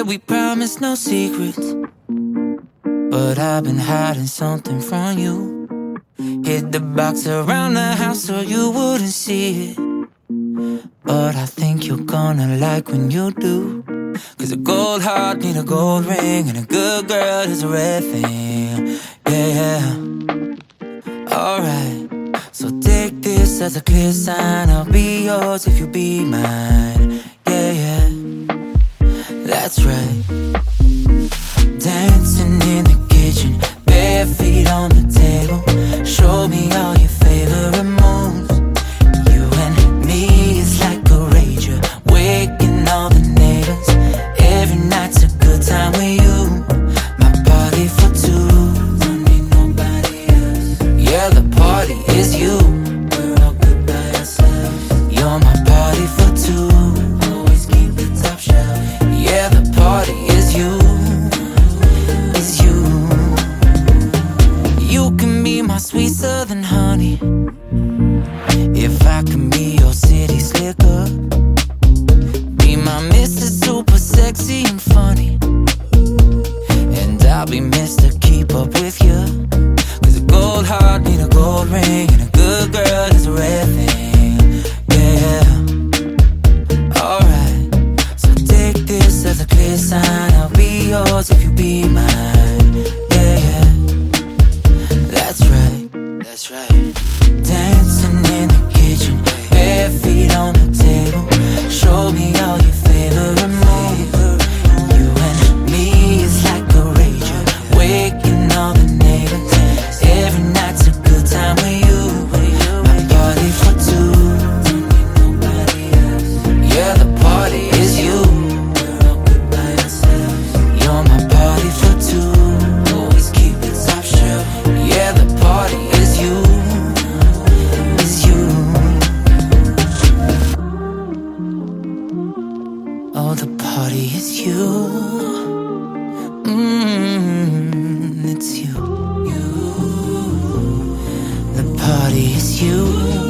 we promised no secrets, but I've been hiding something from you. Hid the box around the house so you wouldn't see it, but I think you're gonna like when you do. Cause a gold heart need a gold ring, and a good girl is a red thing. Yeah, alright. So take this as a clear sign, I'll be yours if you be mine. Yeah, that's right. Dancing in the kitchen, bare feet on the table. Show me all your favorite moves. You and me is like a rager, waking all the neighbors. Every night's a good time with you. My party for two, don't need nobody else. Yeah, the party is you. We're all good by ourselves. You're my party for two, always keep the top shelf. Yeah, the party is you. You can be my sweet southern honey, if I can be your city slicker. Be my Mr. Super Sexy and funny, and I'll be Mr. Keep Up With You. Cause a gold heart need a gold ring, and a good girl is a red thing. Yeah, alright. So take this as a clear sign, I'll be yours if you be mine. Yeah, that's right, that's right. Dancing in the kitchen, bare feet on the table. Show me all your favorite moves. You and me is like a rager, waking all the neighbors. Every night's a good time with you. My party for two, don't need nobody else. Yeah, the party is you. We're all good by ourselves. You're my party for two, always keep it top shelf. Yeah, the party is you, is you. Oh, the party is you. It's you. The party is you.